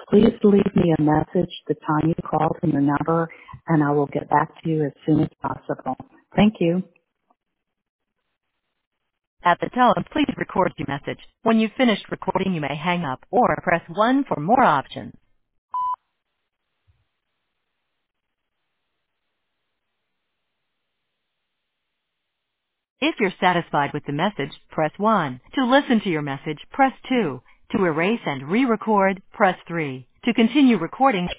Please leave me a message the time you called and your number, and I will get back to you as soon as possible. Thank you. At the tone, please record your message. When you've finished recording, you may hang up or press 1 for more options. If you're satisfied with the message, press 1. To listen to your message, press 2. To erase and re-record, press 3. To continue recording,